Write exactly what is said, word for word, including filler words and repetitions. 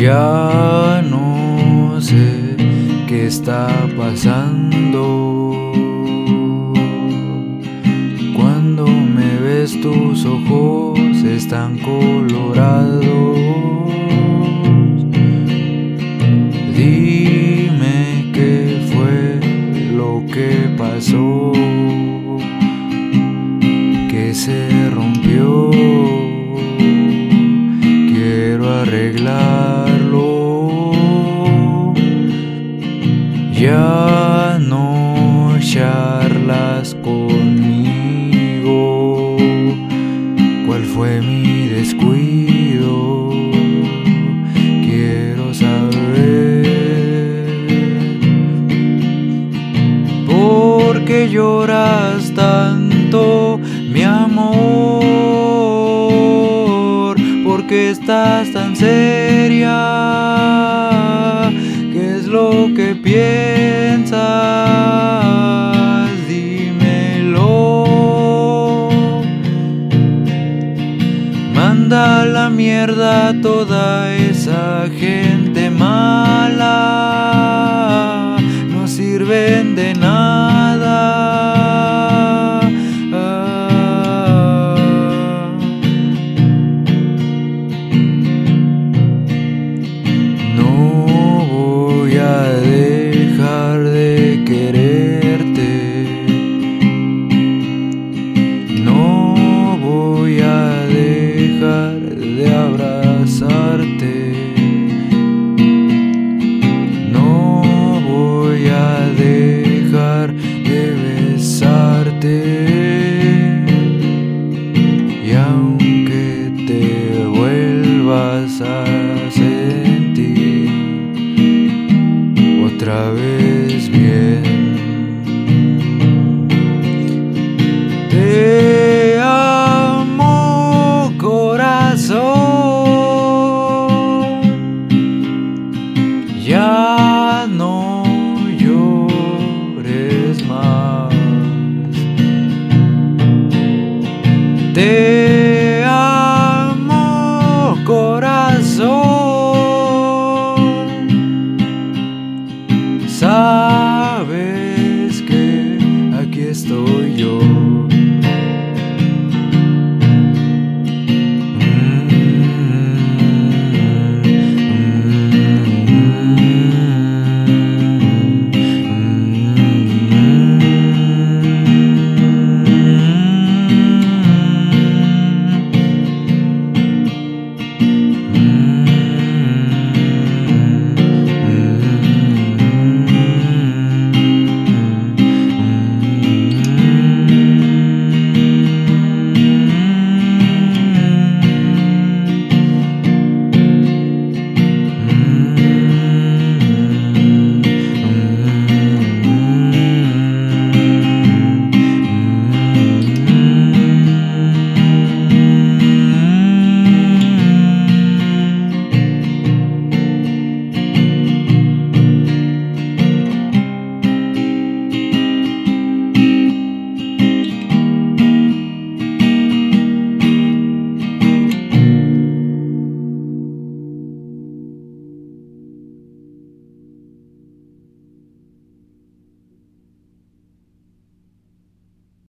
Ya no sé qué está pasando. Cuando me ves tus ojos están colorados. Dime qué fue lo que pasó, que se rompió. Quiero arreglarlo. Ya no charlas conmigo. ¿Cuál fue mi descuido? Quiero saber. ¿Por qué lloras tanto, mi amor? ¿Por qué estás tan seria? ¿Qué es lo que piensas? Dímelo. Manda a la mierda toda esa gente mala. No sirven de nada.